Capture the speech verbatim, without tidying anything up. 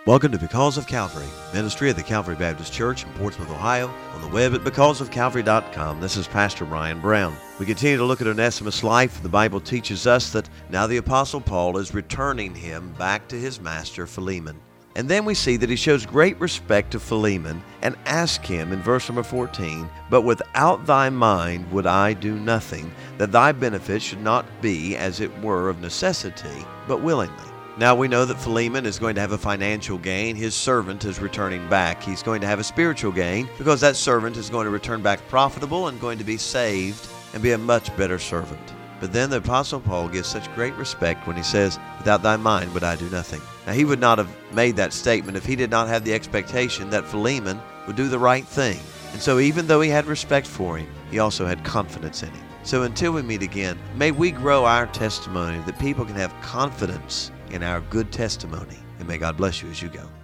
Welcome to Because of Calvary, ministry of the Calvary Baptist Church in Portsmouth, Ohio, on the web at because of calvary dot com. This is Pastor Brian Brown. We continue to look at Onesimus' life. The Bible teaches us that now the Apostle Paul is returning him back to his master, Philemon. And then we see that he shows great respect to Philemon and asks him in verse number fourteen, "But without thy mind would I do nothing, that thy benefit should not be as it were of necessity, but willingly." Now we know that Philemon is going to have a financial gain. His servant is returning back. He's going to have a spiritual gain because that servant is going to return back profitable and going to be saved and be a much better servant. But then the Apostle Paul gives such great respect when he says, "Without thy mind would I do nothing." Now he would not have made that statement if he did not have the expectation that Philemon would do the right thing. And so even though he had respect for him, he also had confidence in him. So until we meet again, may we grow our testimony that people can have confidence in our good testimony. And may God bless you as you go.